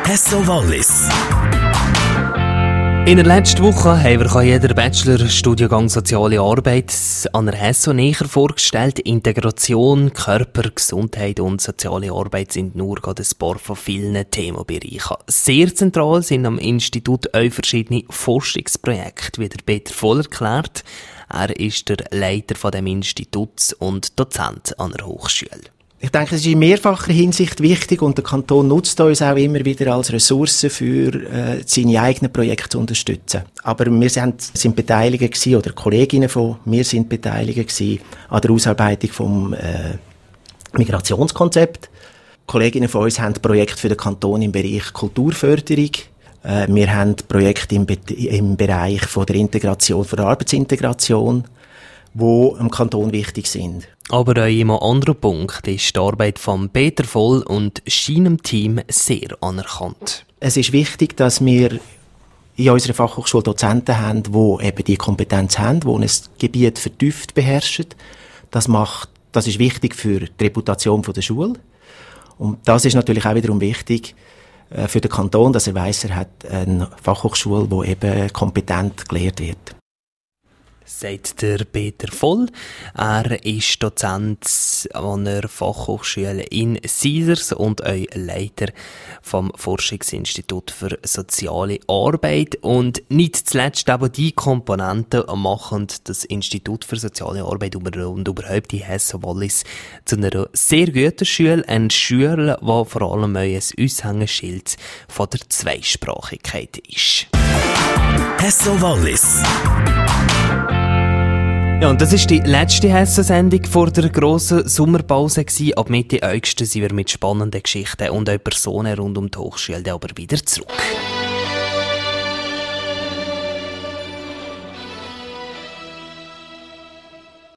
Hesso Wallis. In der letzten Woche haben wir jeder Bachelor-Studiengang Soziale Arbeit an der Hesso näher vorgestellt. Integration, Körper, Gesundheit und soziale Arbeit sind nur gerade ein paar von vielen Themenbereichen. Sehr zentral sind am Institut auch verschiedene Forschungsprojekte, wie der Peter Voll erklärt. Er ist der Leiter von dem Institut und Dozent an der Hochschule. Ich denke, es ist in mehrfacher Hinsicht wichtig und der Kanton nutzt uns auch immer wieder als Ressource für seine eigenen Projekte zu unterstützen. Aber wir sind beteiligt gewesen, oder Kolleginnen von mir sind beteiligt gewesen an der Ausarbeitung vom Migrationskonzept. Kolleginnen von uns haben Projekte für den Kanton im Bereich Kulturförderung. Wir haben Projekte im Bereich von der Integration, von der Arbeitsintegration, die im Kanton wichtig sind. Aber auch in einem anderen Punkt ist die Arbeit von Peter Voll und seinem Team sehr anerkannt. Es ist wichtig, dass wir in unserer Fachhochschule Dozenten haben, die eben die Kompetenz haben, die ein Gebiet vertieft beherrschen. Das ist wichtig für die Reputation der Schule. Und das ist natürlich auch wiederum wichtig für den Kanton, dass er weiss, er hat eine Fachhochschule, die eben kompetent gelehrt wird. Sagt der Peter Voll. Er ist Dozent an der Fachhochschule in Caesars und auch Leiter vom Forschungsinstitut für soziale Arbeit. Und nicht zuletzt aber die Komponenten machen das Institut für soziale Arbeit und überhaupt die Hesso Wallis zu einer sehr guten Schule. Eine Schule, die vor allem ein Aushängeschild von der Zweisprachigkeit ist. Hesso Wallis. Ja, und das war die letzte Hesso-Sendung vor der grossen Sommerpause gewesen. Ab Mitte August sind wir mit spannenden Geschichten und auch Personen rund um die Hochschule aber wieder zurück.